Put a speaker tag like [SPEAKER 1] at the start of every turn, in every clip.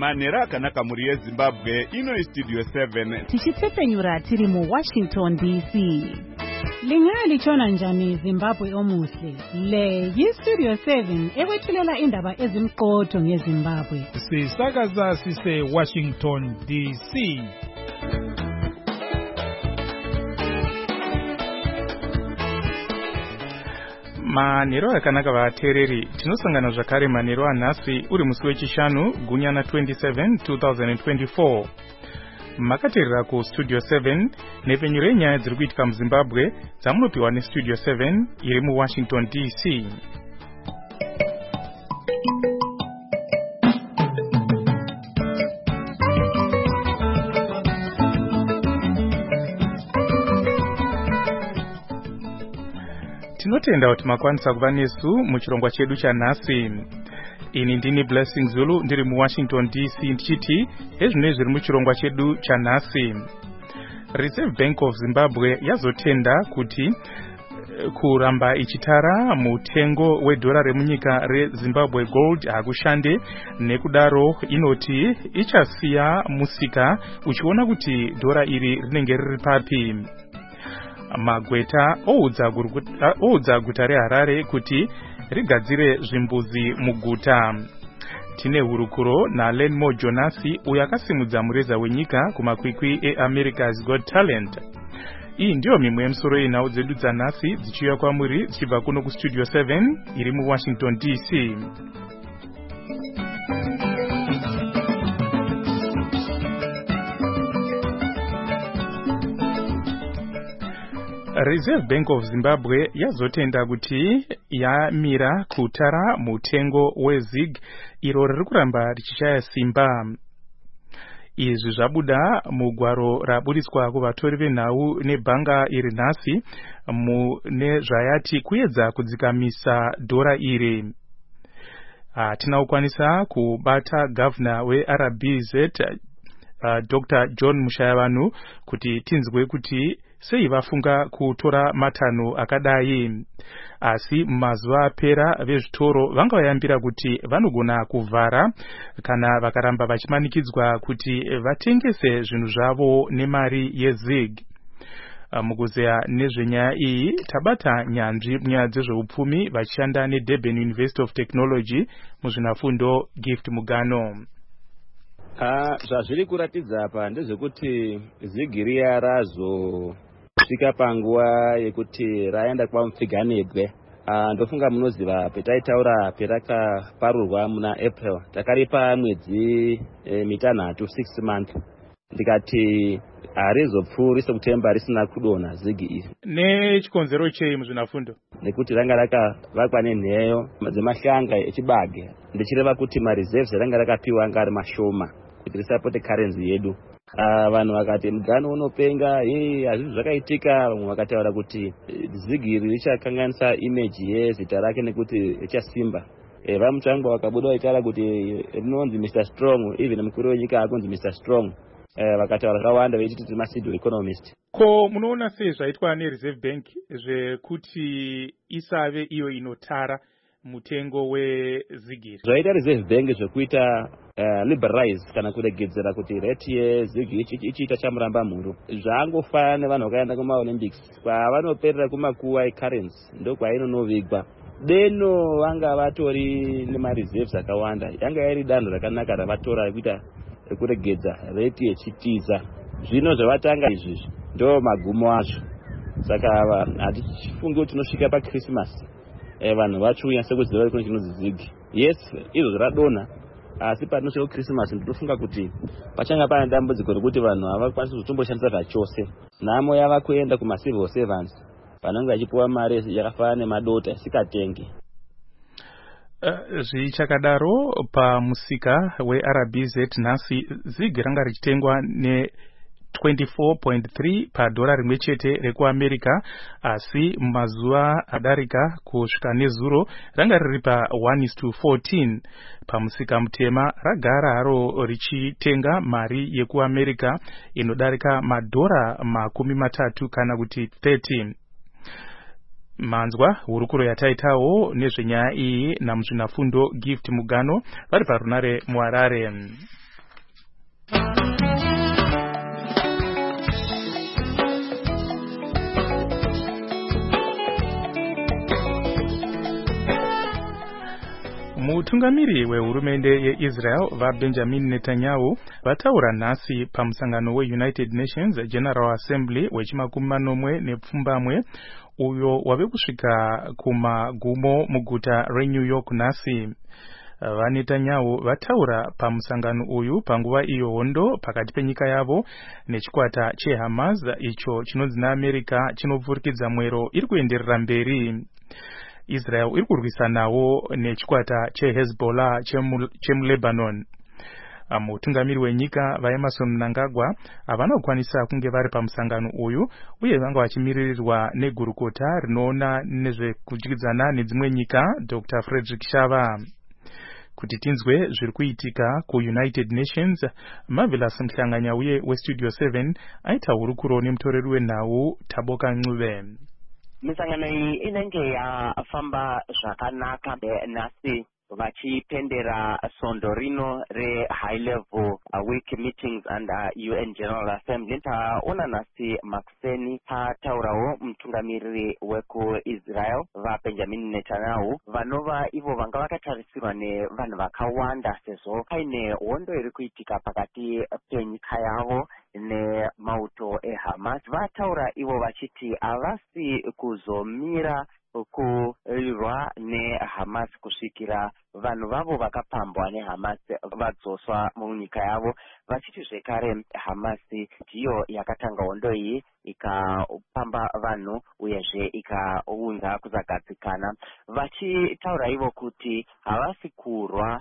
[SPEAKER 1] manhero akanaka muri yeZimbabwe. Ino Studio 7
[SPEAKER 2] tichitsepenyura tiri mu Washington DC. Lingalichona njani Zimbabwe omuhle? Le yiStudio 7 ekwethulela indaba ezimqotho ngeZimbabwe.
[SPEAKER 3] Sisakaza sise Washington DC. Manhero akanaka vateereri, tinosangana zvakare manhero anhasi uri musi wechishanu gunyana 27 2024. Makateerera ku Studio 7 nepenyuro yenyaya dziri kuitika muZimbabwe dzamunopiwa neStudio 7 iri muWashington DC. Tinotenda kuti makwanisa kuva nesu muchirongwa chedu chanhasi. Ini ndini Blessing Zulu ndiri muWashington DC ndichiti ezvinoi zviri muchirongwa chedu chanhasi. Reserve Bank of Zimbabwe yazotenda kuti kuramba ichitara mutengo wedhora remunyika reZimbabwe Gold hakushande, nekudaro inoti ichasiya musika uchiona kuti dhora iri rinenge riri papi. Magweta oudza guta reHarare kuti rigadzire zvimbuzi muguta. Tine hurukuro naLenmo Jonasi uyo akasimudza mureza wenyika kumakwikwi eAmerica's Got Talent. Iyi ndiyo mimwe yemusoro yenhau dzedu dzanhasi dzichiuya kwamuri dzichibva kuno kuStudio 7 iri muWashington DC. Reserve Bank of Zimbabwe yazotenda kuti yamira kutara mutengo weZig iro riri kuramba richishaya simba. Izvi zvabuda mugwaro raburiswa kuvatori venhau nebhanga iri nhasi mune zvayati kuedza kudzikamisa dhora iri. Hatina kukwanisa kubata gavana weRBZ Dr. John Mushayavanhu kuti tinzwe kuti sei vafunga kutora matanho akadai. Asi mazuva apera vezvitoro vanga vayambira kuti vanogona kuvhara kana vakaramba vachimanikidzwa kuti vatengese zvinhu zvavo nemari yeZig. Mukuzeya nezvenyaya iyi tabata nyanzvi munyaya dzezveupfumi vachishanda neDurban University of Technology muzvinafundo Gift Mugano.
[SPEAKER 4] Zvazviri kuratidza apa ndezvekuti Zig riya razosvika panguva yekuti raenda kwamupfiganebwe. Ndofunga munoziva petaitaura perakaparurwa muna April takaripa mwedzi mitanhatu 6 months. Ndikati harizopfuuri September risina kudonha Zig iri.
[SPEAKER 3] Nechikonzero chei muzvinafundo?
[SPEAKER 4] Nekuti ranga rakavakwa nenheyo dzemahlanga echibage. Ndichireva kuti mareserves ranga rakapiwa anga ari mashoma kuti risapote currency yedu. Vanhu vakati mugano unopenga, hazvizvi zvakaitika. Vamwe vakataura kuti Zig iri richakanganisa image yezita rake nekuti richasimba. Vamutsvangwa vakabuda vaitaura kuti rinonzi Mr. Strong, even mukuru wenyika akunzi Mr. Strong. Vakataura zvakawanda vechiti masido economist.
[SPEAKER 3] Ko munoona sei zvaitwa neReserve Bank zvekuti isave iyo inotara mutengo weZig?
[SPEAKER 4] Zvaita Reserve Bank zvekuita liberalize kana kuregedzera kuti rate yeZig ichiita chamuramba mhuru. Zvaangofana nevanhu vakaenda kumaOlympics kwavanoperera kumakuwa ecurrency ndokwainonovigwa. Deno vanga vatori nemareserves akawanda. Yanga iri danho rakanaka ravatora rekuita rekuregedza rate yechitiza. Zvino zvavatanga izvi ndo magumo azvo. Saka hatifungi kuti tinosvika paChristmas vanhu vachiuya sekuziva kuti chinonzi Zig. Yes, izvo zviradonha, asi patinosvika kuChristmas ndinofunga kuti pachanga pane dambudziko rekuti vanhu havakwanisi kutomboshandisa zvachose. Nhamo yava kuenda kumacivil servants vanenge vachipiwa mari yakafanana nemadota isingatengi.
[SPEAKER 3] Zvichakadaro pamusika weRBZ nhasi Zig ranga richitengwa ne 24.3 padhora rimwe chete rekuAmerica, asi mazuva adarika kusvika nezuro ranga riri pa 1:14. Pamusika mutema ragara haro richitenga mari yekuAmerica inodarika madhora 30 kana kuti 30. Manzwa hurukuro yataitawo nezvenyaya iyi namuzvinafundo Gift Mugano vari parunare muHarare. Mutungamiri wehurumende yeIsrael vaBenjamin Netanyahu vataura nhasi pamusangano weUnited Nations General Assembly wechimakumanomwe nepfumbamwe uyo wave kusvika kumagumo muguta reNew York nhasi. VaNetanyahu vataura pamusangano uyu panguva iyo hondo pakati penyika yavo nechikwata cheHamas icho chinonzi naAmerica chinovhurikidza mwero iri kuenderera mberi. Israel iri kurwisanawo nechikwata cheHezbollah chemuLebanon. Mutungamiri wenyika vaEmerson Mnangagwa havana kukwanisa kunge vari pamusangano uyu uye vanga vachimiririrwa negurukota rinoona nezvekudyidzana nedzimwe nyika Dr. Frederick Shava. Kuti tinzwe zviri kuitika kuUnited Nations, Marvelous Mhlanganya uye weStudio 7 aita hurukuro nemutoreri wenhau Taboka Ncube.
[SPEAKER 5] Misangano iyi inenge yafamba zvakanaka nhasi vachipendera sondo rino re-high level week meetings under UN General Assembly. Taona nhasi makuseni pataurawo mutungamiriri wekuIsrael vaBenjamin Netanyahu vanova ivo vanga vakatarisirwa nevanhu vakawanda sezvo paine hondo iri kuitika pakati penyika yavo nemauto eHamas. Vataura ivo vachiti havasi kuzomira kurwa neHamas kusvikira vanhu vavo vakapambwa neHamas vadzoswa munyika yavo. Vachiti zvekare Hamas ndiyo yakatanga hondo iyi ikapamba vanhu uyezve ikaunza kuzagadzikana. Vachitaura ivo kuti havasi kurwa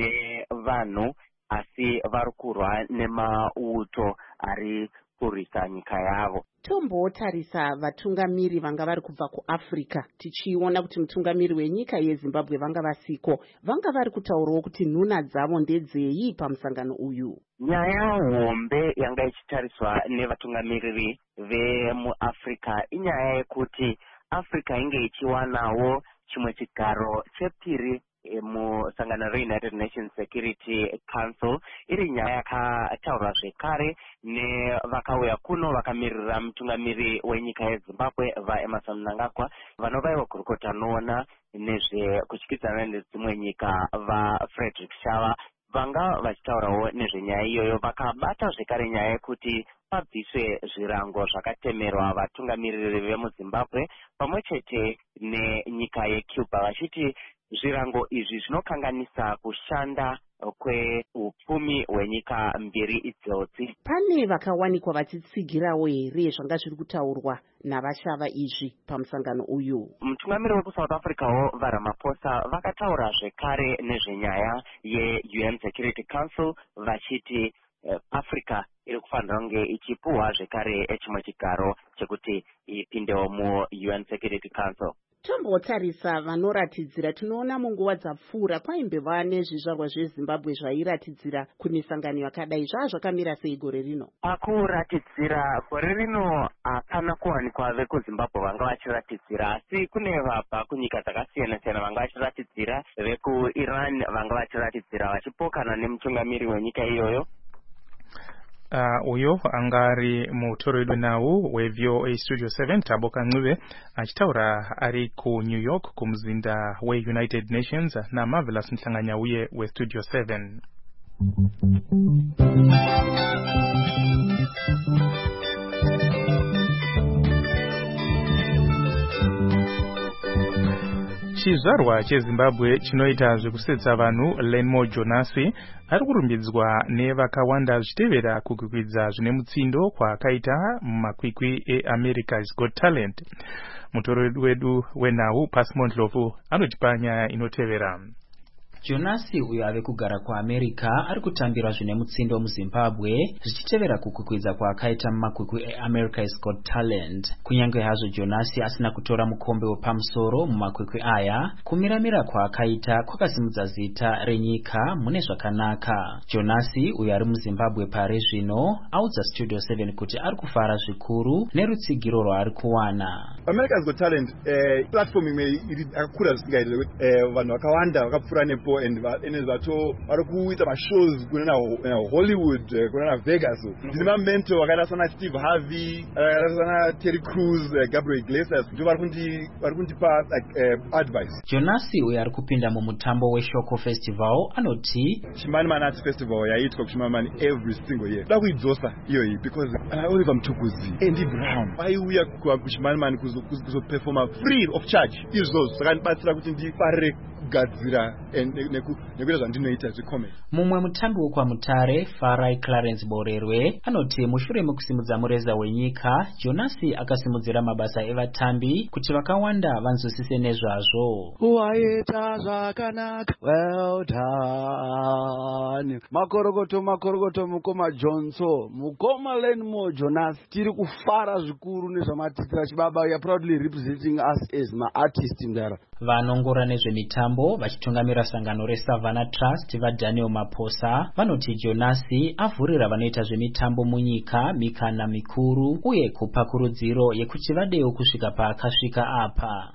[SPEAKER 5] nevanhu asi vari kurwa nemauto ari kurwisa nyika yavo.
[SPEAKER 6] Tombotarisa vatungamiri vanga vari kubva kuAfrica tichiona kuti mutungamiri wenyika yeZimbabwe vanga vasiko, vanga vari kutaurawo kuti nhuna dzavo ndedzei pamusangano uyu.
[SPEAKER 5] Nyaya hombe yanga ichitariswa nevatungamiriri vemuAfrica inyaya yekuti Africa inge ichiwanawo chimwe chigaro chepiri musangano reUnited Nations Security Council. Iri nyaya yakataurwa zvekare nevakauya kuno vakamirira mutungamiri wenyika yeZimbabwe vaEmerson Mnangagwa vanovaiwa kurukota noona nezvekutyidzana nedzimwe nyika vaFrederick Shava vanga vachitaurawo nezvenyaya iyoyo. Vakabata zvekare nyaya yekuti pabviswe zvirango zvakatemerwa vatungamiriri vemuZimbabwe pamwe chete nenyika yeCuba vachiti zvirango izvi zvinokanganisa kushanda kweupfumi hwenyika mbiri idzodzi.
[SPEAKER 6] Pane vakawanikwa vachitsigirawo here zvanga zviri kutaurwa navashava izvi pamusangano uyu?
[SPEAKER 5] Mutungamiri wekuSouth Africawo vaRamaphosa vakataura zvekare nezvenyaya yeUN Security Council vachiti Africa iri kufanira kunge ichipuhwa zvekare chimwe chigaro chekuti ipindewo muUN Security Council.
[SPEAKER 6] Tombotarisa vanoratidzira, tinoona munguva dzapfuura kwaimbeva nezvizvarwa zveZimbabwe zvairatidzira kumisangano yakadai. Zvazvakamira sei gore rino?
[SPEAKER 5] Pakuratidzira gore rino hapana kuwanikwa vekuZimbabwe vanga vachiratidzira, asi kune vabva kunyika dzakasiyana-siyana vanga vachiratidzira, vekuIran vanga vachiratidzira vachipokana nemutungamiri wenyika iyoyo.
[SPEAKER 3] Uyo angari mutoreri nawo weVOA Studio 7 Taboka Ncube achitaura ari kuNew York kumuzinda weUnited Nations naMarvelous Mhlanganya uye weStudio 7. Chizvarwa cheZimbabwe chinoita zvekusetsa vanhu Lenmo Jonasi ari kurumbidzwa nevakawanda zvichitevera kukwikwidza zvine mutsindo kwaakaita mumakwikwi eAmerica's Got Talent. Mutoreri wedu wenhau Pasimon Ndlovu anotipa nyaya inotevera.
[SPEAKER 7] Jonasi uyo ave kugara kuAmerica ari kutambira zvine mutsindo muZimbabwe zvichitevera kukwikwidza kwaakaita mumakwikwi eAmerica's Got Talent. Kunyange hazvo Jonasi asina kutora mukombe wepamusoro mumakwikwi aya, kumiramira kwaakaita kwakasimudza zita renyika mune zvakanaka. Jonasi uyo ari muZimbabwe pari zvino audza Studio 7 kuti ari kufara zvikuru nerutsigiro rwaari kuwana.
[SPEAKER 1] America's Got Talent platform imwe yakakura zvisingaite vanhu vakawanda vakapfuura nepo varipo and zato vari kuita mashows kunana Hollywood kunana Vegas. Ndine mamento vakaita sana Steve Harvey, vakaita sana Terry Crews, Gabriel Iglesias ndo vari kundipa advice.
[SPEAKER 7] Jonasi uyo ari kupinda mumutambo weShoko Festival anoti
[SPEAKER 1] Chimanimani Arts Festival yaitwa kuChimanimani every single year. Da kuidzosa iyoyi because Oliver Mtukudzi, Andy Brown vaiuya kuChimanimani kuzoperforma free of charge. Izvozvo zvakandibatsira kuti ndifarire kugadzira nekuita zvandinoita zvecomedy.
[SPEAKER 7] Mumwe mutambi wekwaMutare Farai Clarence Borerwe anoti mushure mekusimudza mureza wenyika, Jonasi akasimudzira mabasa evatambi kuti vakawanda vanzwisise nezvazvo.
[SPEAKER 8] Waita zvakanaka, well done. Makorokoto mukoma Johnson, mukoma Lenmo Jonasi, tiri kufara zvikuru nezvamatitira chibaba. We are proudly representing us as ma-artists mdara.
[SPEAKER 7] Vanongora nezvemitambo vachitungamira sangano reSavannah Trust vaDaniel Maposa vanoti Jonasi avhurira vanoita zvemitambo munyika mikana mikuru uye kupa kurudziro yekuti vadewo kusvika paakasvika apa.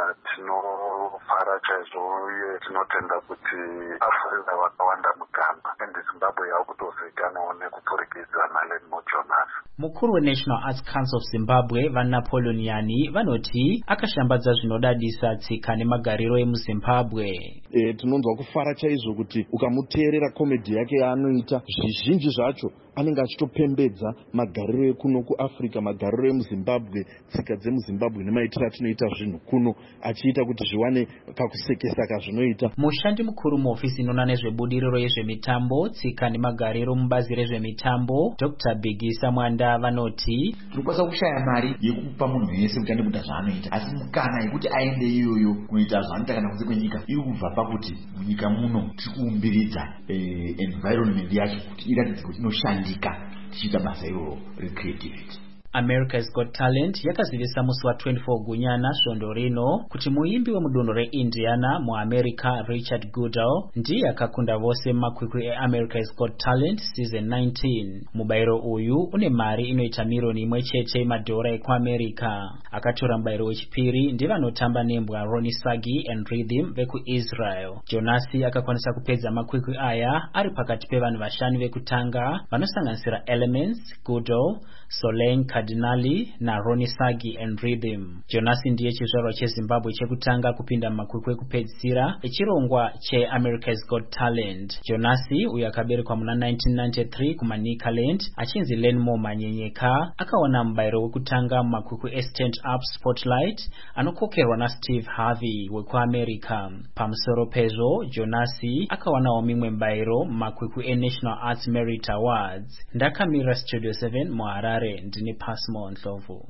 [SPEAKER 9] Tinofara chaizvo uye tinotenda kuti Afrika vakawanda mugamba ende Zimbabwe yakutozivikanwawo nekupfurikidza naLenmo Jonasi.
[SPEAKER 7] Mukuru weNational Arts Council of Zimbabwe vaNapoleon Yani vanoti akashambadza zvinodadisa tsika nemagariro emuZimbabwe.
[SPEAKER 10] Tinonzwa kufara chaizvo kuti ukamuteerera komedi yake yaanoita zvizhinji zvacho anenge achitopembedza magariro ekuno kuAfrica, magariro emuZimbabwe, tsika dzemuZimbabwe nemaitiro atinoita zvinhu kuno, achiita kuti zviwane kakusekesa kazvinoita.
[SPEAKER 7] Mushandi mukuru muofisi inoona nezvebudiriro yezvemitambo, tsika nemagariro mubazi rezvemitambo, Dr. Bigisa Mwanda vanoti
[SPEAKER 11] turikwanisa kushaya mari yekupa munhu wese kuti aende kuita zvaanoita, asi mukana yekuti aende iyoyo kunoita zvaanoita kana kunze kwenyika iri kubva pakuti munyika muno tiri kuumbiridza environment yacho kuti iratidze kuti inoshandika tichiita basa iroro recreativity.
[SPEAKER 7] America's Got Talent yakazivisa musi wa 24 Gunyana svondo rino kuti muimbi wemudunhu reIndiana muAmerica Richard Goodall ndiye akakunda vose makwikwi eAmerica's Got Talent season 19. Mubairo uyu une mari inoita milioni imwe chete madhora ekuAmerica. Akatora mubairo wechipiri ndivanotamba nembwa Ronnie Sagi and Rhythm vekuIsrael. Jonasi akakwanisa kupedza makwikwi aya ari pakati pevanhu vashanu vekutanga vanosanganisira Elements, Goodall, Solange Cardinali na Ronnie Sagi and Rhythm. Jonasi ndiye chizvarwa cheZimbabwe chekutanga kupinda makwikwi ekupedzisira echirongwa cheAmerica's Got Talent. Jonasi uyo akaberekwa muna 1993 kuManicaland achinzi Lenmo Manyenyeka akawana mubairo wekutanga mumakwikwi eStand Up Spotlight anokokerwa naSteve Harvey wekuAmerica. Pamusoro pezvo Jonasi akawanawo mimwe mubairo mumakwikwi eNational Arts Merit Awards. Ndakamira Studio 7 muHarare ndine Pasmo Ndlovu.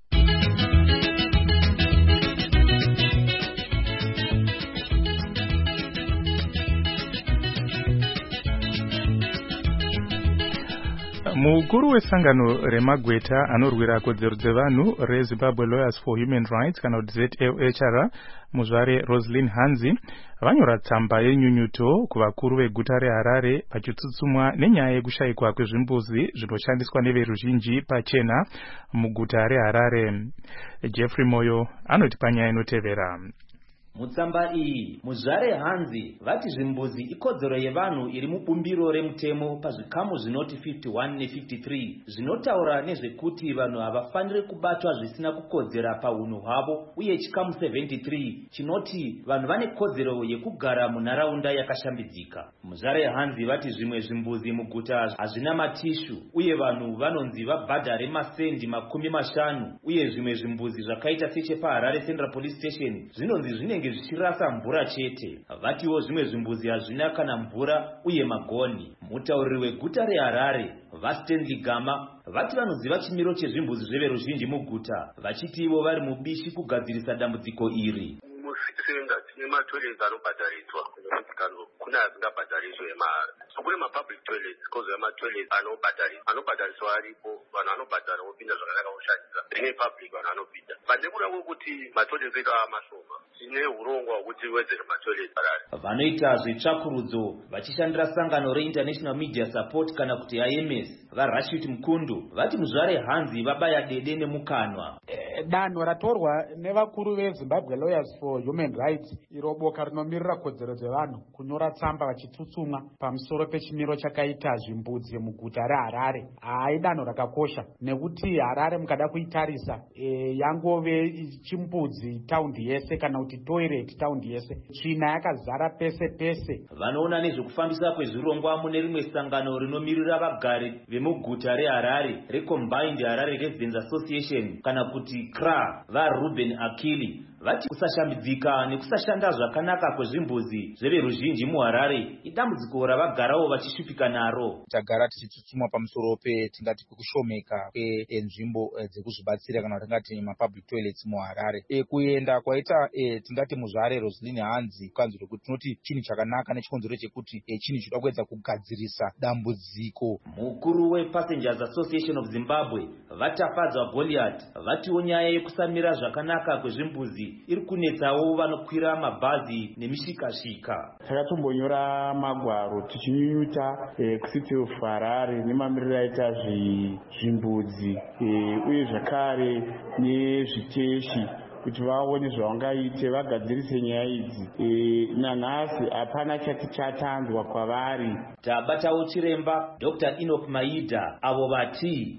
[SPEAKER 3] Mukuru wesangano remagweta anorwira kodzero dzevanhu reZimbabwe Lawyers for Human Rights kana kuti ZLHR muzvare Roslyn Hanzi vanyora tsamba yenyunyuto kuvakuru veguta reHarare vachitsutsumwa nenyaya yekushayikwa kwezvimbuzi zvinoshandiswa neveruzhinji pachena muguta reHarare. Jeffrey Moyo anoti panyaya inotevera.
[SPEAKER 12] Mutsamba iyi muzvare Hanzi vati zvimbuzi ikodzero yevanhu iri mubumbiro remutemo pazvikamu zvinoti 51 ne53 zvinotaura nezvekuti vanhu havafaniri kubatwa zvisina kukodzera paunhu hwavo, uye chikamu 73 chinoti vanhu vane kodzero yekugara munharaunda yakashambidzika. Muzvare Hanzi vati zvimwe zvimbuzi muguta hazvina matishu uye vanhu vanonzi vabhadhare masendi 50, uye zvimwe zvimbuzi zvakaita sechepaHarare Central Police Station zvinonzi zvinenge zvichirasa mvura chete. Vatiwo zvimwe zvimbuzi hazvina kana mvura uye magoni. Mutauriri weguta reHarare vaStanley Gama vati vanoziva chimiro chezvimbuzi zveveruzhinji muguta, vachiti ivo vari mubishi kugadzirisa dambudziko iri.
[SPEAKER 9] Matoilets anobhadhariswa kuna asingabhadhariswe emahara. So kune mapublic toilets kozoya matoilets anobhadhariswa aripo vanhu vanobhadhara vopinda zvakanaka voshandisa, rimwe public vanhu vanopinda. Pandekuda kwekuti matoilets edu mashoma, tine urongwa hwekuti wedzere matoilets Harare.
[SPEAKER 12] Vanoita zvitsvakurudzo vachishandira sangano reInternational Media Support kana kuti IMS vaRashid Mkundu vati muzvare hanzi vabaya dede nemukanwa.
[SPEAKER 13] Danho ratorwa nevakuru veZimbabwe Lawyers for Human Rights, iro boka rinomirira kodzero dzevanhu, kunyora tsamba vachitsutsumwa pamusoro pechimiro chakaita zvimbudzi muguta reHarare. Idanho rakakosha nekuti Harare mukada kuitarisa yangove chimbudzi taundi yese kana kuti toilet taundi yese, tsvina yakazara pese pese.
[SPEAKER 12] Vanoona nezvekufambisa kwezvirongwa mune rimwe sangano rinomirira vagari vemuguta reHarare reCombined Harare Residents Association kana kuti CRA vaRuben Akili vati kusashambidzika nekusashanda zvakanaka kwezvimbuzi zveveruzhinji muHarare idambudziko ravagarawo vachishupika naro.
[SPEAKER 14] Tagara tichitsutsumwa pamusoro tingati kushomeka kwenzvimbo dzekuzvibatsira kana tingati mapublic toilets muHarare. Kuenda kwaita tingati muzvare Roslyn Hanzi kukanzwira kuti tinoti chinhu chakanaka nechikonzero chekuti chinhu chinoda kuedza kugadzirisa dambudziko.
[SPEAKER 12] Mukuru wePassengers Association of Zimbabwe vatafadzwa Goliath vatiwo nyaya yekusamira zvakanaka kwezvimbuzi iri kunetsawo vanokwira mabhazi nemishikashika.
[SPEAKER 15] Takatombonyora magwaro tichinyunyuta kuCity of Harare nemamiriro aita zvimbudzi uye zvakare nezviteshi kuti vaone zvavangaite vagadzirise nyaya idzi. Nanhasi hapana chati chatanzwa kwavari.
[SPEAKER 12] Tabatawo chiremba Dr. Enoch Maida avo vati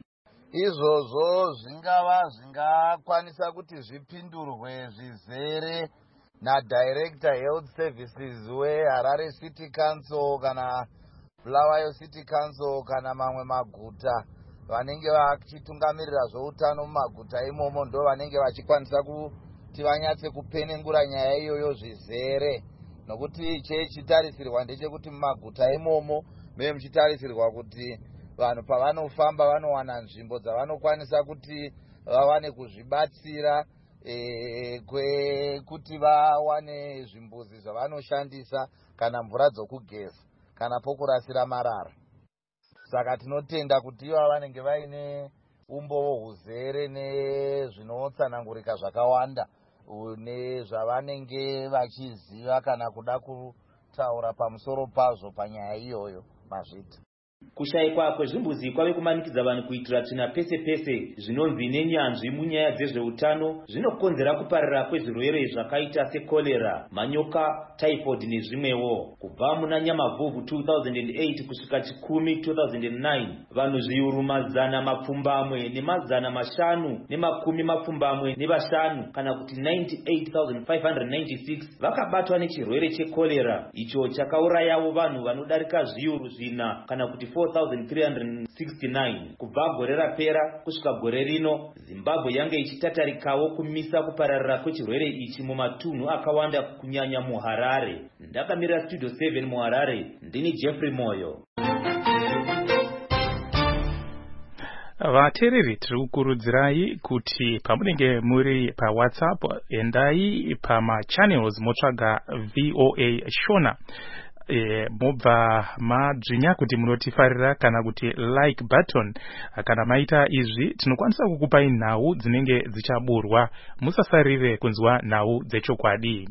[SPEAKER 16] izvozvo zvingakwanisa kuti zvipindurwe zvizere naDirector Health Services weHarare City Council kana Bulawayo City Council kana mamwe maguta vanenge vachitungamirira zveutano mumaguta imomo, ndo vanenge vachikwanisa kuti vanyatse kupenengura nyaya iyoyo zvizere, nokuti chechitarisirwa ndechekuti mumaguta imomo meye muchitarisirwa kuti vanhu pavanofamba vanowana nzvimbo dzavanokwanisa kuti vawane kuzvibatsira, kwekuti vawane zvimbuzi zvavanoshandisa kana mvura dzokugeza kana pokurasira marara. Saka tinotenda kuti ivo vanenge vaine umbowo huzere nezvinotsanangurika zvakawanda nezvavanenge vachiziva kana kuda kutaura pamusoro pazvo panyaya iyoyo mazvita.
[SPEAKER 12] Kushayikwa kwezvimbuzi kwave kumanikidza vanhu kuitira tsvina pese pese zvinonzi nenyanzvi munyaya dzezveutano zvinokonzera kuparira kwezvirwere zvakaita sekolera, manyoka, typhoid nezvimwewo. Kubva muna Nyamavhuvhu 2008 kusvika Chikumi 2009 vanhu zviuru mazana mapfumbamwe nemazana mashanu nemakumi mapfumbamwe nevashanu kana kuti 98,596 vakabatwa nechirwere chekolera, icho chakaurayawo vanhu vanodarika zviuru zvina kana kuti 4,369. Kubva gore rapera kusvika gore rino Zimbabwe yange ichitatarikawo kumisa kupararira kwechirwere ichi mumatunhu akawanda kunyanya muHarare. Ndakamirira Studio 7 muHarare, ndini Jeffrey Moyo.
[SPEAKER 3] Vateereri tiri kukurudzirai kuti pamunenge muri paWhatsApp endai pamachannels motsvaga VOA Shona. Mobva madzvinya kuti munotifarira kana kuti like button. Kana maita izvi tinokwanisa kukupai nhau dzinenge dzichaburwa. Musasarire kunzwa nhau dzechokwadi.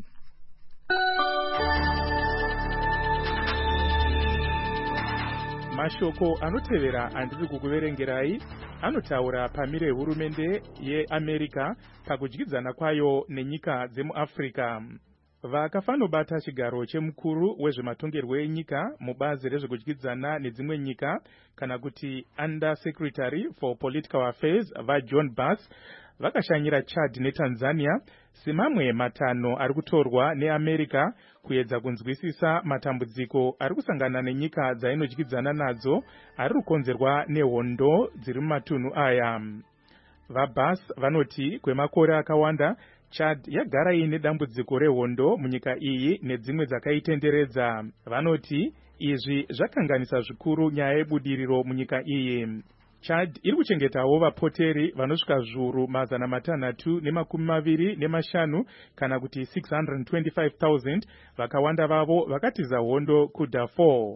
[SPEAKER 3] Mashoko anotevera andiri kukuverengerai anotaura pamire hurumende yeAmerica pakudyidzana kwayo nenyika dzemuAfrica. Vakafanobata chigaro chemukuru wezvematongerwo enyika mubazi rezvekudyidzana nedzimwe nyika kana kuti Under Secretary for Political Affairs vaJohn Bass vakashanyira Chad neTanzania semamwe matano ari kutorwa neAmerica kuedza kunzwisisa matambudziko ari kusangana nenyika dzainodyidzana nadzo ari kukonzerwa nehondo dziri mumatunhu aya. VaBass vanoti kwemakore akawanda Chad yagara ine dambudziko rehondo munyika iyi nedzimwe dzakaitenderedza. Vanoti izvi zvakanganisa zvikuru nyaya yebudiriro munyika iyi. Chad iri kuchengetawo vapoteri vanosvika zviuru mazana matanhatu nemakumi maviri nemashanu kana kuti 625,000 vakawanda vavo vakatiza hondo kuDarfur.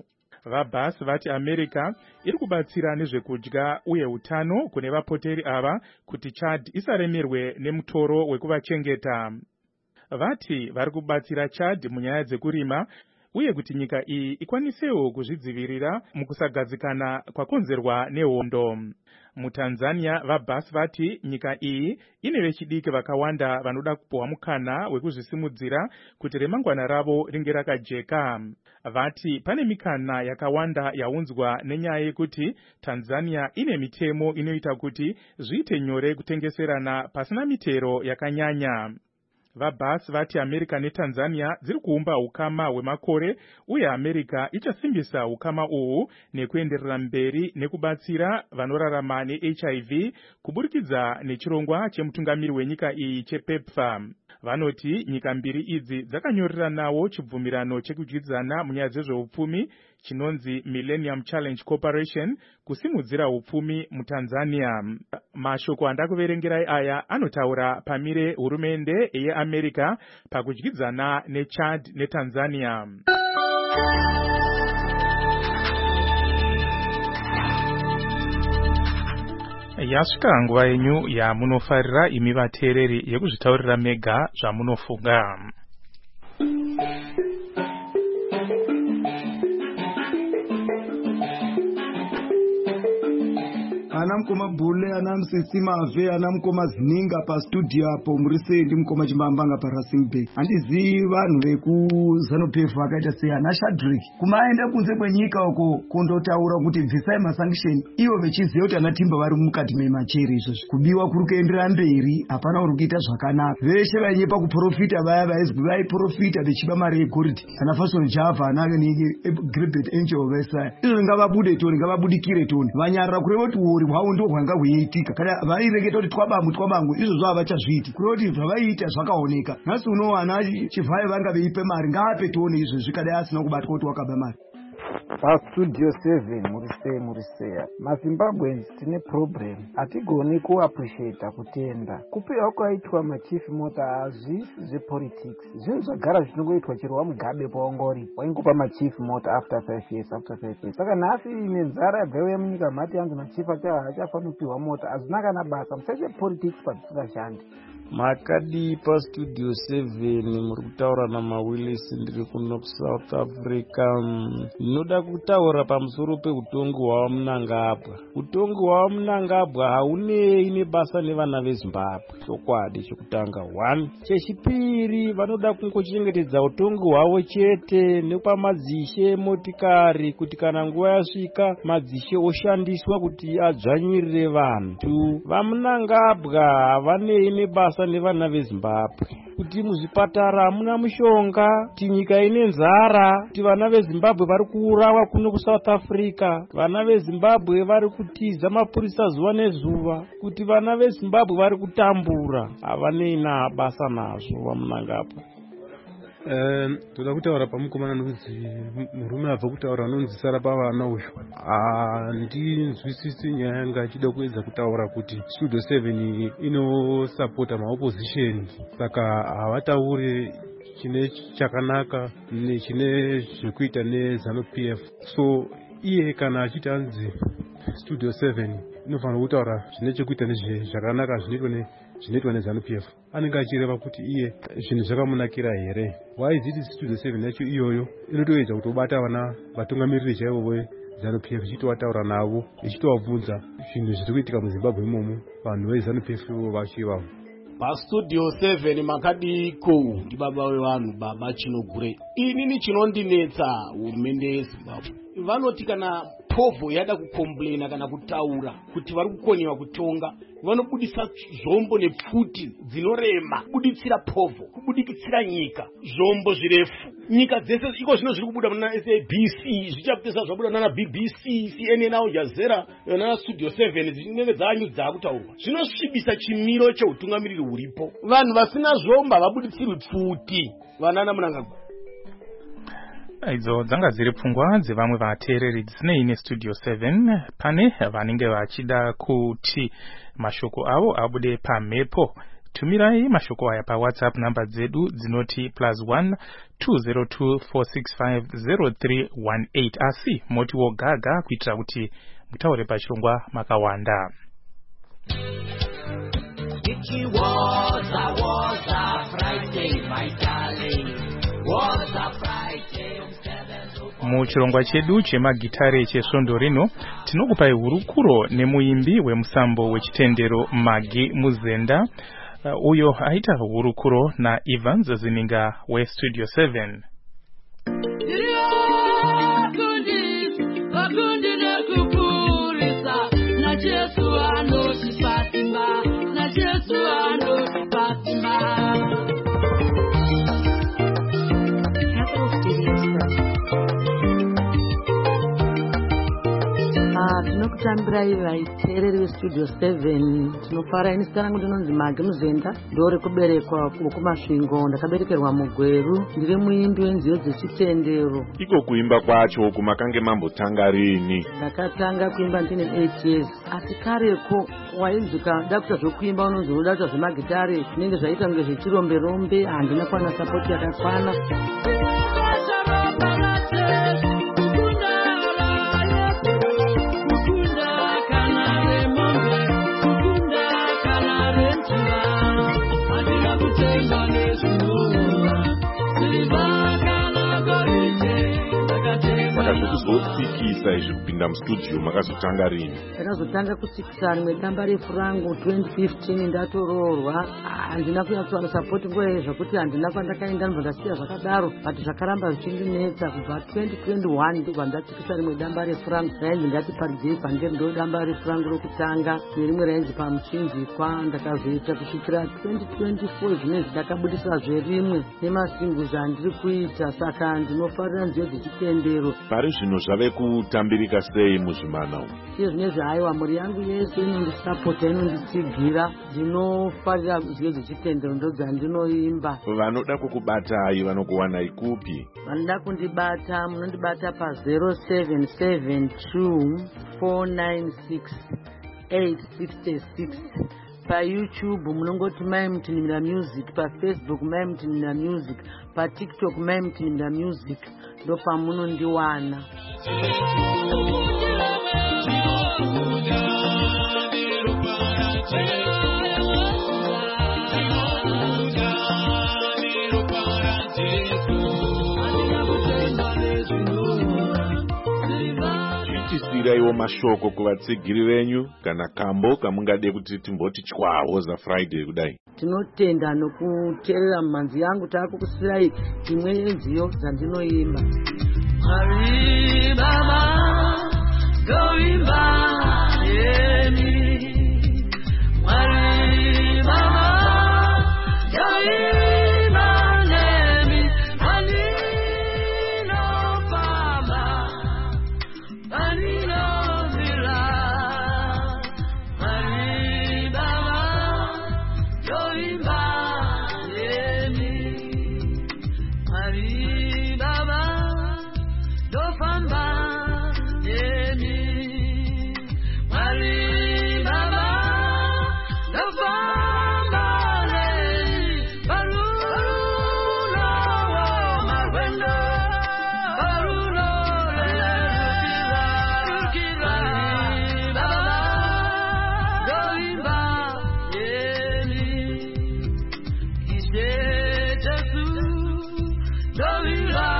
[SPEAKER 3] VaBus vati America iri kubatsira nezvekudya uye utano kune vapoteri ava kuti Chad isaremerwe nemutoro wekuvachengeta. Vati vari kubatsira Chad munyaya dzekurima uye kuti nyika iyi ikwanisewo kuzvidzivirira mukusagadzikana kwakonzerwa nehondo. MuTanzania VaBus vati nyika iyi ine vechidiki vakawanda vanoda kupuwa mukana wekuzvisimudzira kuti remangwana ravo ringe rakajeka. Vati pane mikana yakawanda yaunzwa nenyaya yekuti Tanzania ine mitemo inoita kuti zviite nyore kutengeserana pasina mitero yakanyanya. VaBus vati America neTanzania dziri kuumba ukama hwemakore uye America ichasimbisa ukama uhu nekuenderera mberi nekubatsira vanorarama neHIV kuburikidza nechirongwa chemutungamiri wenyika iyi chePEPFAR. Vanoti nyika mbiri idzi dzakanyoreranawo chibvumirano chekudyidzana munyaya dzezveupfumi chinonzi Millennium Challenge Corporation kusimudzira upfumi muTanzania. Mashoko andakuverengerai aya anotaura pamire hurumende yeAmerica pakudyidzana neChad neTanzania. Yasvika nguva yenyu yamunofarira imi vateereri yekuzvitaurira mega zvamunofunga.
[SPEAKER 17] Ana mukoma Bule, ana msisi Mave, ana mukoma Zininga pa studio apo murise ndi mukoma Chimbambanga pa Racing Bay. Andizi vanhu veku ZANU-PF vakaita sei ana Shadrack kumaenda kunze kwenyika uko kundotaura kuti bvisai masanction ivo vechiziva kuti ana Timba vari mukati memacheri izvozvo kubiwa kuri kuenderera mberi hapana uri kuita zvakanaka. Veshe vainyepa kuprofita vaya vaizwi vaiprofita vechiba mari yegoridhe ana Fashion Java ana Gilbert Angel vesaya izvo ngavabude toni ngavabudikire toni vanyarira kureva kuti uri hwavo ndo hwanga hweiitika kana vaireketa kuti twabangu izvozvo havachazviiti kureva kuti zvavaiita zvakaoneka. Nhasi unowana Chivhayo vanga veipe mari ngaape toni izvo zvikadai asina kubatwa kuti wakaba mari.
[SPEAKER 18] Studio 7 muriseya maZimbabweans tine problem hatigoni kuappreciata kutenda kupiwa kwaitwa machief mota hazvisi zvepolitics zvinhu zvagara zvinongoitwa chero wamugabe paungori waingopa machief mota after 5 years saka nhasi nenzara yabvaiuya munyika mati yanzi machief achafanira kupiwa mota hazvina kana basa musache politics padzisingashandi.
[SPEAKER 19] Makadi pa Studio 7 muri kutaura naMawillis ndiri kuno kuSouth Africa. Ndinoda kutaura pamusoro peutongi hwaMnangagwa. Utongi hwaMnangagwa haunei nebasa nevana veZimbabwe. Chokwadi chekutanga 1. Chechipiri vanoda kungochengetedza utongi hwavo chete nepamadzishe motikari kuti kana nguva yasvika madzishe oshandiswa kuti adzvanyirire vanhu. 2. VaMnangagwa havanei nebasa nevana veZimbabwe kuti muzvipatara hamuna mushonga, kuti nyika ine nzara, kuti vana veZimbabwe vari kuurawa kuno kuSouth Africa, vana veZimbabwe vari kutiza mapurisa zuva nezuva, kuti vana veZimbabwe vari kutambura. Havanei nabasa nazvo vaMnangagwa.
[SPEAKER 20] Toda kutaura pamukomana nonzi murume abva kutaura anonzi Sarapa vana uyu. Handinzwisisi nyaya yanga achida kuedza kutaura kuti Studio 7 inosapota maopposition, saka havataure chine chakanaka nechine zvekuita neZANU-PF. So iye kana achiti anzi Studio 7 inofanira kutaura zvine chekuita nezvakanaka zvinoitwa neZANU-PF, anenge achireva kuti iye zvinhu zvakamunakira here. Waiziti Studio 7 yacho iyoyo inotoedza kutobata vana vatungamiriri chaivo veZANU-PF ichitowataura navo ichitovabvunza zvinhu zviri kuitika muZimbabwe imomo, vanhu veZANU-PF vachivavo.
[SPEAKER 21] PaStudio 7 makadiko ndi baba vevanhu, baba Chinogure. Inini chinondinetsa hurumende yeZimbabwe, vanoti kana povho yada kukomplaina kana kutaura kuti vari kukoniwa kutonga, vanobudisa zvombo nepfuti dzinorema kubuditsira povho, kubudikitsira nyika, zvombo zvirefu. Nyika dzese iko zvino zviri kubuda muna SABC, zvichapesa zvabuda nana BBC, CNN, Al Jazeera, nana Studio 7 dzinenge dzanyu dzakutaurwa. Zvinosvibisa chimiro cheutungamiriri huripo. Vanhu vasina zvombo havabuditsirwi pfuti. Vanana Mnangagwa.
[SPEAKER 3] Idzo dzanga dziri pfungwa dzevamwe vateereri dzisinei neStudio 7 pane vanenge vachida kuti mashoko avo abude pamhepo. tumirai mashoko aya pa WhatsApp namba dzedu dzinoti +1 202 465 0318 asi motiwo gaga kuitira kuti mutaure pachirongwa makawanda.
[SPEAKER 2] It was a Friday, my darling. Was a Friday.
[SPEAKER 3] Muchirongwa chedu chemagitare chesvondo rino tinokupai hurukuro nemuimbi wemusambo wechitendero Magi Muzenda uyo aita hurukuro naEvans Zininga weStudio 7.
[SPEAKER 22] Tinokutambirai vaiteereri veStudio 7. Tinofara ini zita rangu ndinonzi Magi Muzenda, ndori kuberekwa kumasvingo. Ndakaberekerwa muGweru, ndiri muimbi wenziyo dzechitendero.
[SPEAKER 23] Iko kuimba kwacho kumakange mambotanga rini?
[SPEAKER 22] Ndakatanga kuimba ndine 8 years, asi kareko wainzika dakuta zvokuimba unonzi unodakuta zvemagitare zvinenge zvaita kunge zvechirombe-rombe, handina kwana sapoti yakakwana.
[SPEAKER 23] Makazotsikisa izvi kupinda mustudio makazotanga rini?
[SPEAKER 22] Ndakazotanga kutsikisa rimwe damba refu rangu 2015 ndatoroorwa. Handina kunyatsowana sapoti nguva iyo zvokuti handina kwandakaenda ndobva ndasiya zvakadaro, but zvakaramba zvichindinetsa. Kubva 2021 ndobva ndatsikisa rimwe damba refu rangu rainzi ngati Parijei Vhangeri, ndo damba refu rangu rokutanga, nerimwe rainzi Pamuchinjikwa. Ndakazoita kusvikira 2024 zvinezvi ndakabudisa zverimwe nemasingles andiri kuita, saka ndinofarira nziyo dzechitendero.
[SPEAKER 23] Pari zvino zvave kutambirika sei muzvimana umu?
[SPEAKER 22] Iye zvinezvi haiwa mhuri yangu yese inondisapota, inonditsigira. Ndinofarira nziyo dzechitendero ndo dzandinoimba.
[SPEAKER 23] Vanoda kukubatai vanokuwanai kupi?
[SPEAKER 22] Vanoda kundibata munondibata pa 0772 496 866. Pa YouTube munongoti Mai Mutinimira Music, pa Facebook Mai Mutinimira Music, pa TikTok Mai Mutinimira Music, ndo pamunondiwana.
[SPEAKER 23] Itisiraiwo mashoko kuvatsigiri venyu kana kambo kamungade kuti timboti chwawo zaFriday kudai.
[SPEAKER 22] Tinotenda nokuteerera mumhanzi yangu taakukusirai imwe yenziyo dzandinoimba.
[SPEAKER 2] Mwari Baba goimba yemi, Mwari Baba goimba nemi, anino fama, anino vila, Mwari Baba goimba yemi, Mwari Baba dofamba yemi, Mwari Baba dofamba lei, barulo marwendo, barulo rukira, Mwari Baba doimba yemi, Ishe Jesu doimba.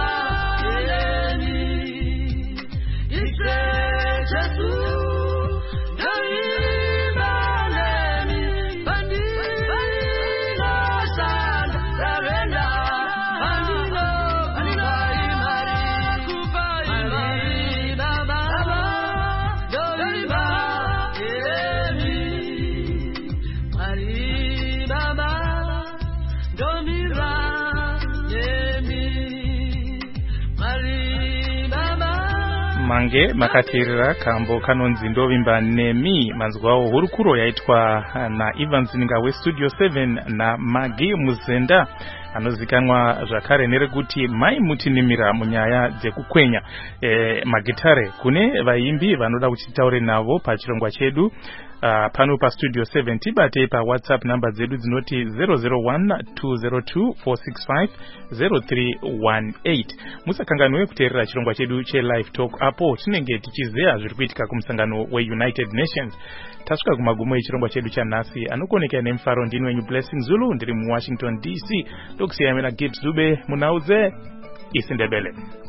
[SPEAKER 3] Mange makateerera kambo kanonzi ndovimba nemi, manzwi awo hurukuro yaitwa naEvans Zininga weStudio 7 naMagi Muzenda anozikanwa zvakare nerekuti Mai Mutinimira munyaya dzekukwenya magitare. Kune vaimbi vanoda kuti taure navo pachirongwa chedu pano pastudio 7 tibate pawhatsapp number dzedu dzinoti 001-202-465-0318. musakanganwe kuteerera chirongwa chedu chelive talk apo tinenge tichizeya zviri kuitika kumusangano weunited nations. tasvika kumagumo echirongwa chedu chanhasi. anokoneka nemufaro ndini wenyu Blessing Zulu, ndiri muwashington DC. ndokusiyana na Gibbs Dube munaudze isindebele.